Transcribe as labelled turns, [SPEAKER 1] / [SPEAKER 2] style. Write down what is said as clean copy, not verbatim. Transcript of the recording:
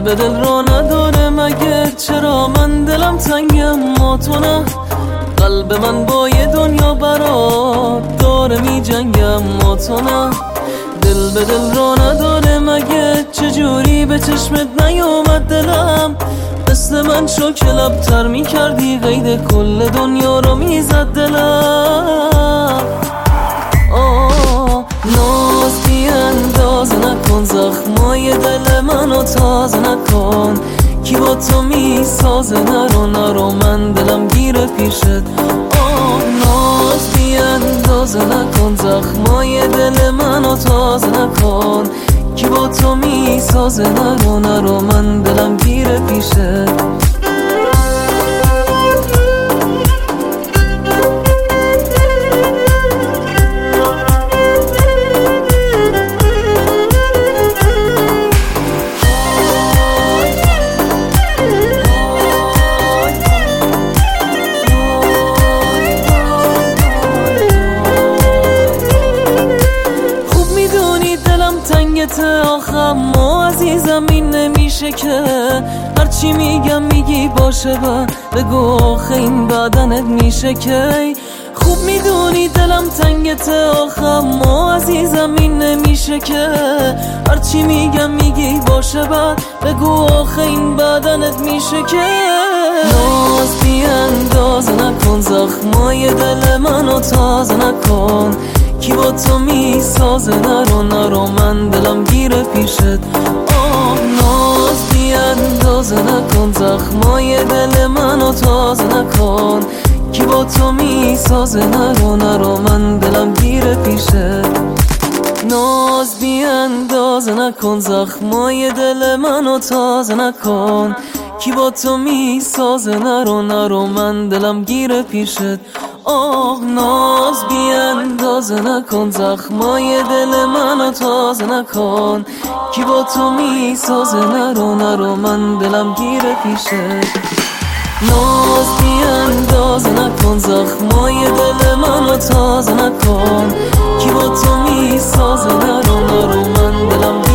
[SPEAKER 1] به دل را نداره مگه؟ چرا من دلم تنگم ما تو نه؟ قلب من با یه دنیا برات داره می جنگم ما تو نه. دل به دل را نداره مگه؟ چجوری به چشمت نیومد دلم؟ مثل من شو که لبتر می کردی قید کل دنیا رو می زد دلم. ناز بی اندازه نکن، زخمای دل منو تازه نکن. کی با تو می سازه؟ نرو من دلم گیره پیشت. ناز بی اندازه نکن، زخمای دل منو تازه نکن. کی با تو می سازه؟ نرو من دلم گیره پیشت. آخه ما عزیزم این نمیشه که هرچی میگم میگی باشه بگو آخه این بدنت میشه که خوب میدونی دلم تنگته. آخه ما عزیزم این نمیشه که هرچی میگم میگی باشه بگو آخه این بدنت میشه که ناز بی اندازه نکن، زخمای دل منو تازه نکن. کی با تو می سازه؟ نرو من دلم گیره پیشت. ناز بی اندازه نکن، زخمای دل منو تازه نکن. کی با تو می سازه؟ نرو من دلم گیره پیشت. ناز بی اندازه نکن، زخمای دل منو تازه نکن. کی با تو می سازه؟ نرو من دلم گیره پیشت. ناز بی اندازه نکن، زخمای دل منو تازه نکن. کی با تو می سازه؟ نرو من دلم گیره پیشت. ناز بی اندازه نکن، زخمای دل منو تازه نکن. کی با تو می سازه؟ نرو من دلم